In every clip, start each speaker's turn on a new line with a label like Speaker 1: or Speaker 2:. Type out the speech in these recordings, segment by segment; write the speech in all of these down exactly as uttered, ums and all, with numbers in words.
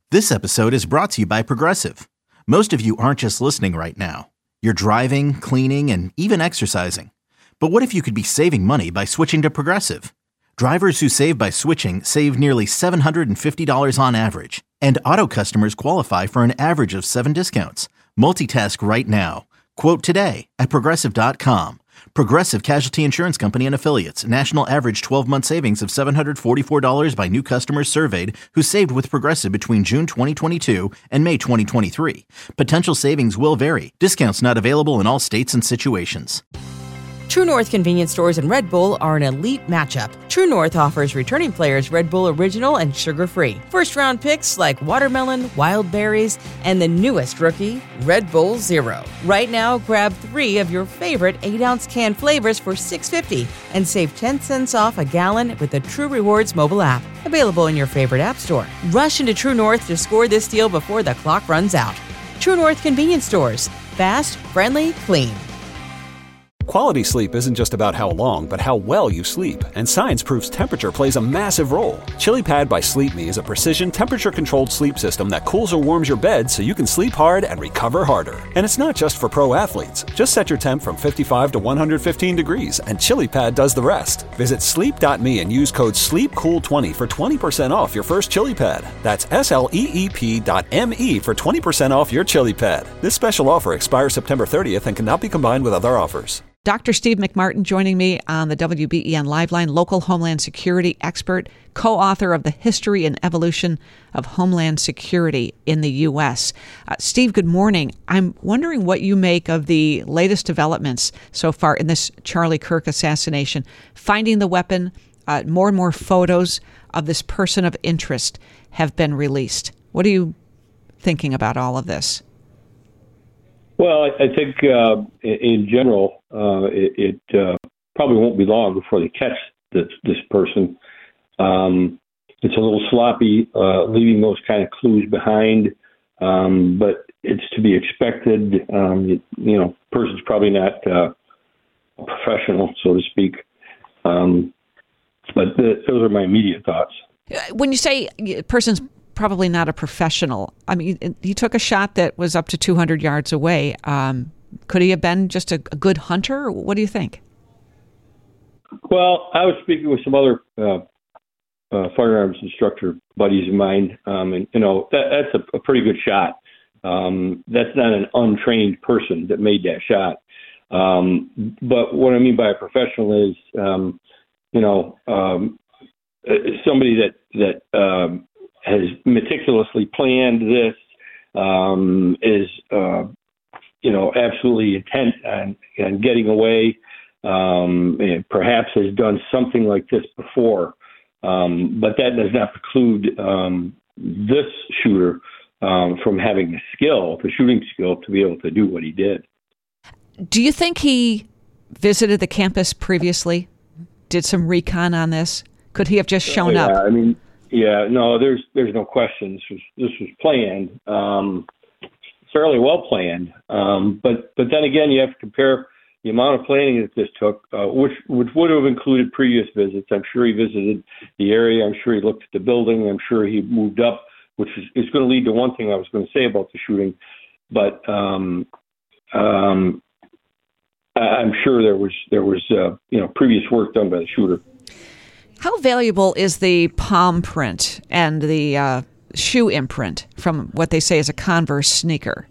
Speaker 1: This episode is brought to you by Progressive. Most of you aren't just listening right now. You're driving, cleaning, and even exercising. But what if you could be saving money by switching to Progressive? Drivers who save by switching save nearly seven hundred fifty dollars on average. And auto customers qualify for an average of seven discounts. Multitask right now. Quote today at Progressive dot com. Progressive Casualty Insurance Company and Affiliates. National average twelve-month savings of seven hundred forty-four dollars by new customers surveyed who saved with Progressive between June twenty twenty-two and May twenty twenty-three. Potential savings will vary. Discounts not available in all states and situations.
Speaker 2: True North convenience stores and Red Bull are an elite matchup. True North offers returning players Red Bull Original and sugar-free. First-round picks like watermelon, wild berries, and the newest rookie, Red Bull Zero. Right now, grab three of your favorite eight-ounce can flavors for six dollars and fifty cents and save ten cents off a gallon with the True Rewards mobile app. Available in your favorite app store. Rush into True North to score this deal before the clock runs out. True North convenience stores. Fast, friendly, clean.
Speaker 3: Quality sleep isn't just about how long, but how well you sleep. And science proves temperature plays a massive role. ChiliPad by Sleep Me is a precision temperature-controlled sleep system that cools or warms your bed so you can sleep hard and recover harder. And it's not just for pro athletes. Just set your temp from fifty-five to one hundred fifteen degrees, and ChiliPad does the rest. Visit sleep dot me and use code sleep cool twenty for twenty percent off your first ChiliPad. That's S L E E P dot M E for twenty percent off your ChiliPad. This special offer expires September thirtieth and cannot be combined with other offers.
Speaker 4: Doctor Steve McMartin joining me on the W B E N Liveline, local Homeland Security expert, co-author of The History and Evolution of Homeland Security in the U S. Uh, Steve, good morning. I'm wondering what you make of the latest developments so far in this Charlie Kirk assassination. Finding the weapon, uh, more and more photos of this person of interest have been released. What are you thinking about all of this?
Speaker 5: Well, I, I think uh, in general, uh, it, it uh, probably won't be long before they catch this, this person. Um, it's a little sloppy, uh, leaving those kind of clues behind, um, but it's to be expected. Um, you, you know, person's probably not uh, a professional, so to speak. Um, but the, those are my immediate thoughts.
Speaker 4: When you say a person's probably not a professional, I mean, he took a shot that was up to two hundred yards away. Um, could he have been just a, a good hunter? What do you think?
Speaker 5: Well, I was speaking with some other uh, uh, firearms instructor buddies of mine, um, and you know that, that's a, a pretty good shot. Um, that's not an untrained person that made that shot. Um, but what I mean by a professional is, um, you know, um, somebody that that um, has meticulously planned this, um, is, uh, you know, absolutely intent on, on getting away, um, and perhaps has done something like this before. Um, but that does not preclude um, this shooter um, from having the skill, the shooting skill, to be able to do what he did.
Speaker 4: Do you think he visited the campus previously, did some recon on this? Could he have just shown
Speaker 5: oh, yeah.
Speaker 4: up?
Speaker 5: I mean, Yeah, no, there's there's no question. This was this was planned, um, fairly well planned. Um, but but then again, you have to compare the amount of planning that this took, uh, which which would have included previous visits. I'm sure he visited the area. I'm sure he looked at the building. I'm sure he moved up, which is, is going to lead to one thing I was going to say about the shooting. But um, um, I'm sure there was there was uh, you know previous work done by the shooter.
Speaker 4: How valuable is the palm print and the uh, shoe imprint from what they say is a Converse sneaker?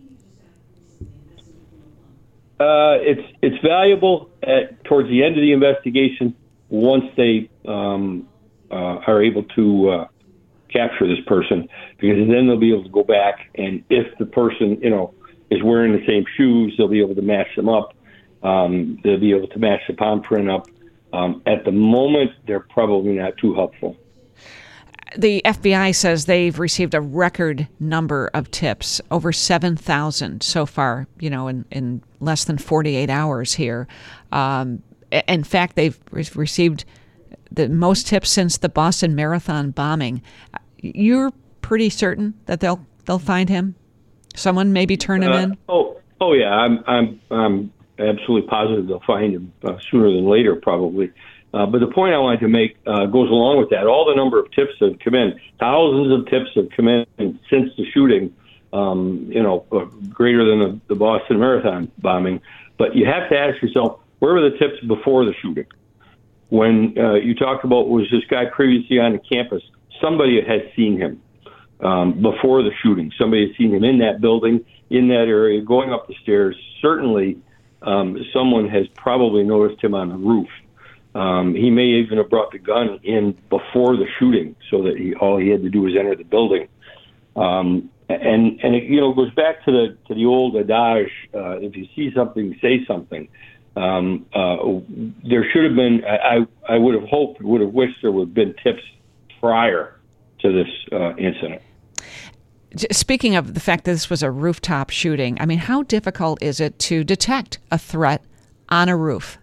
Speaker 5: Uh, it's it's valuable at, towards the end of the investigation once they um, uh, are able to uh, capture this person, because then they'll be able to go back, and if the person you know is wearing the same shoes, they'll be able to match them up. Um, they'll be able to match the palm print up. Um, at the moment, they're probably not too helpful.
Speaker 4: The F B I says they've received a record number of tips, over seven thousand so far, you know, in, in less than forty-eight hours here. Um, in fact, they've re- received the most tips since the Boston Marathon bombing. You're pretty certain that they'll they'll find him? Someone maybe turn him
Speaker 5: uh,
Speaker 4: in?
Speaker 5: Oh, oh yeah, I'm I'm I'm absolutely positive they'll find him uh, sooner than later, probably. Uh, but the point I wanted to make uh, goes along with that. All the number of tips that have come in, thousands of tips have come in since the shooting, um, you know, uh, greater than the, the Boston Marathon bombing. But you have to ask yourself, where were the tips before the shooting? When uh, you talked about, was this guy previously on the campus? Somebody had seen him um, before the shooting. Somebody had seen him in that building, in that area, going up the stairs. Certainly, um, someone has probably noticed him on the roof. Um, he may even have brought the gun in before the shooting, so that he, all he had to do was enter the building. Um, and and it, you know, goes back to the to the old adage: uh, if you see something, say something. Um, uh, there should have been. I I would have hoped, would have wished there would have been tips prior to this uh, incident.
Speaker 4: Speaking of the fact that this was a rooftop shooting, I mean, how difficult is it to detect a threat on a roof?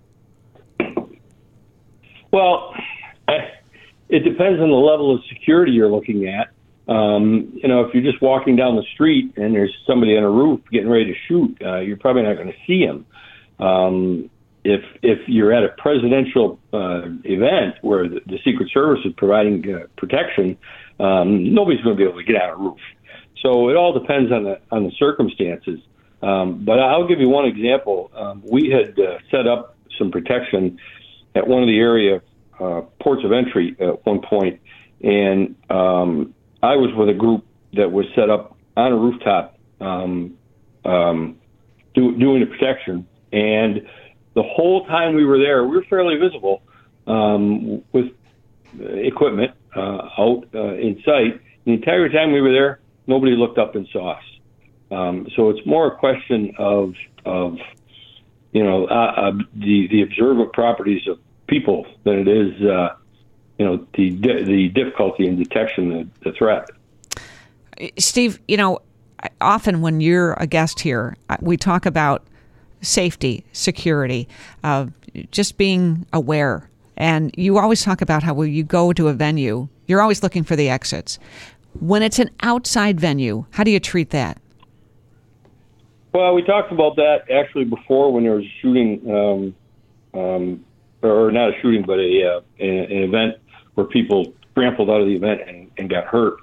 Speaker 5: Well, it depends on the level of security you're looking at. Um, you know, if you're just walking down the street and there's somebody on a roof getting ready to shoot, uh, you're probably not going to see him. Um, if if you're at a presidential uh, event where the, the Secret Service is providing uh, protection, um, nobody's going to be able to get on a roof. So it all depends on the on the circumstances. Um, but I'll give you one example. Um, we had uh, set up some protection at one of the area uh, ports of entry at one point, and um, I was with a group that was set up on a rooftop um, um, do, doing the protection, and the whole time we were there, we were fairly visible um, with equipment uh, out uh, in sight. The entire time we were there, nobody looked up and saw us. Um, so it's more a question of, of you know, uh, uh, the the observant properties of people than it is, uh, you know, the the difficulty in detection the, the threat.
Speaker 4: Steve, you know, often when you're a guest here, we talk about safety, security, uh, just being aware. And you always talk about how when you go to a venue, you're always looking for the exits. When it's an outside venue, how do you treat that?
Speaker 5: Well, we talked about that actually before when there was a shooting, um, um, or not a shooting, but a, uh, an event where people trampled out of the event and, and got hurt.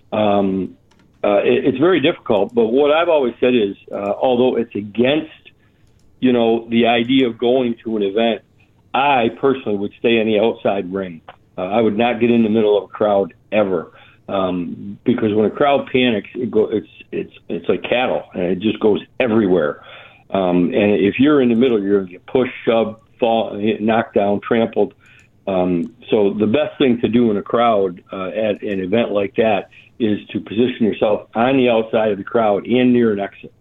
Speaker 5: Um, uh, it, it's very difficult, but what I've always said is, uh, although it's against, you know, the idea of going to an event, I personally would stay in the outside ring. Uh, I would not get in the middle of a crowd ever. Um, because when a crowd panics, it go, it's it's it's like cattle, and it just goes everywhere. Um, and if you're in the middle, you're going to get pushed, shoved, fall, knocked down, trampled. Um, so the best thing to do in a crowd uh, at an event like that is to position yourself on the outside of the crowd and near an exit.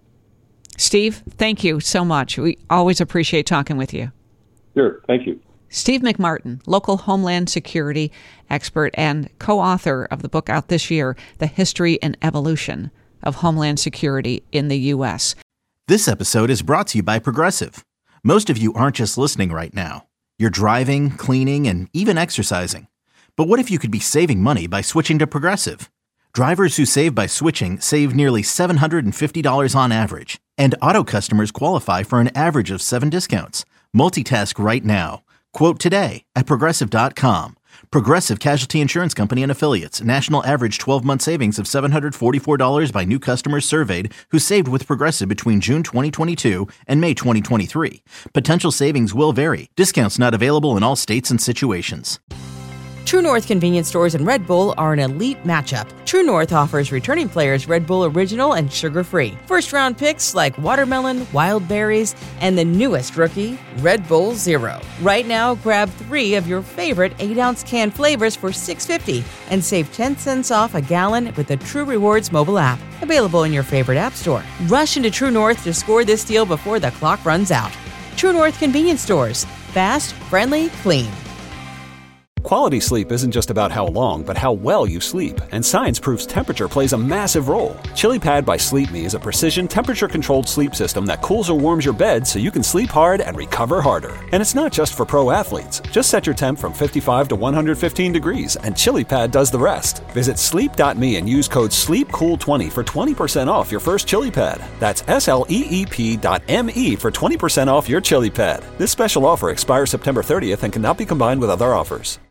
Speaker 4: Steve, thank you so much. We always appreciate talking with you.
Speaker 5: Sure, thank you.
Speaker 4: Steve McMartin, local Homeland Security expert and co-author of the book out this year, The History and Evolution of Homeland Security in the U S.
Speaker 1: This episode is brought to you by Progressive. Most of you aren't just listening right now. You're driving, cleaning, and even exercising. But what if you could be saving money by switching to Progressive? Drivers who save by switching save nearly seven hundred fifty dollars on average. And auto customers qualify for an average of seven discounts. Multitask right now. Quote today at Progressive dot com. Progressive Casualty Insurance Company and Affiliates. National average twelve-month savings of seven hundred forty-four dollars by new customers surveyed who saved with Progressive between June twenty twenty-two and May twenty twenty-three. Potential savings will vary. Discounts not available in all states and situations.
Speaker 2: True North convenience stores and Red Bull are an elite matchup. True North offers returning players Red Bull Original and sugar-free. First-round picks like watermelon, wild berries, and the newest rookie, Red Bull Zero. Right now, grab three of your favorite eight-ounce can flavors for six dollars and fifty cents and save ten cents off a gallon with the True Rewards mobile app. Available in your favorite app store. Rush into True North to score this deal before the clock runs out. True North convenience stores. Fast, friendly, clean.
Speaker 3: Quality sleep isn't just about how long, but how well you sleep, and science proves temperature plays a massive role. ChiliPad by Sleep Me is a precision temperature-controlled sleep system that cools or warms your bed so you can sleep hard and recover harder. And it's not just for pro athletes. Just set your temp from fifty-five to one hundred fifteen degrees, and ChiliPad does the rest. Visit sleep dot me and use code sleep cool twenty for twenty percent off your first ChiliPad. That's S L E E P dot M E for twenty percent off your ChiliPad. This special offer expires September thirtieth and cannot be combined with other offers.